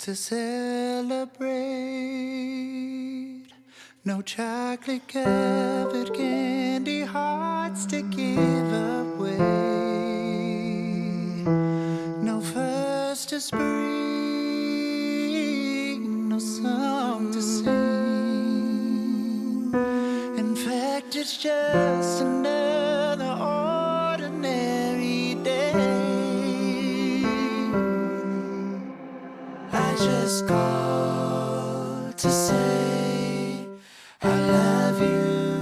to celebrate. No chocolate covered candy hearts to give away. No first to spring, no song to sing. In fact, it's just another ordinary day. I just called to say I love you.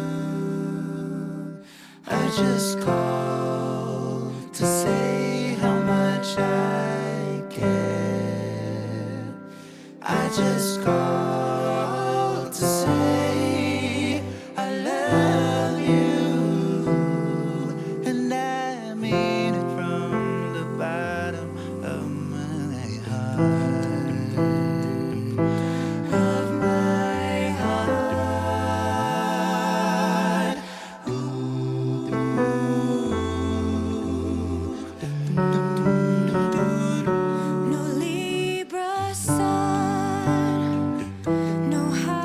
I just called to say how much I care. I just called to say I love you, and I mean it from the bottom of my heart. No Libra sun, no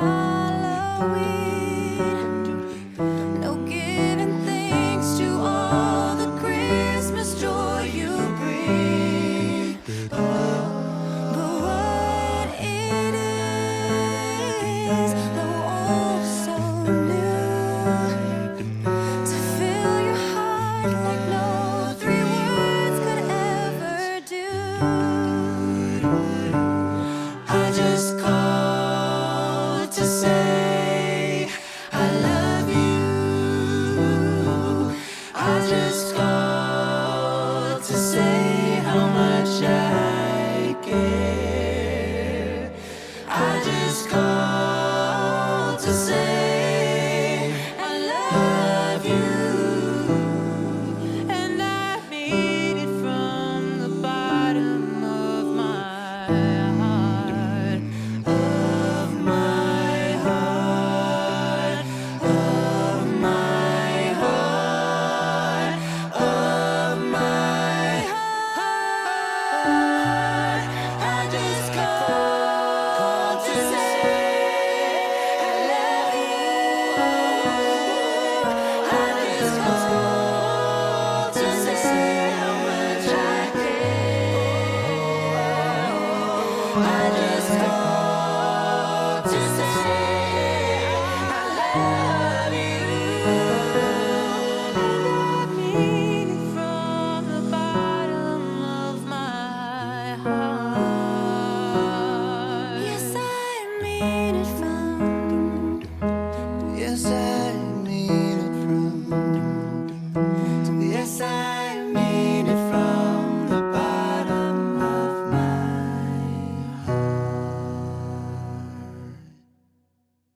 Halloween, no giving thanks to all the Christmas joy you bring. But what it is, though all so new, to fill your heart like no three words could ever do. I just called to say I love you. I just called to say how much I care. I just called to say I love you, and I mean it from the bottom of my heart, of my heart, of my heart, of my heart. I just called to say I love you. I just called to say how much I care. I just called to say I love you. I mean it from the bottom of my heart. Yes, I mean it from Yes, I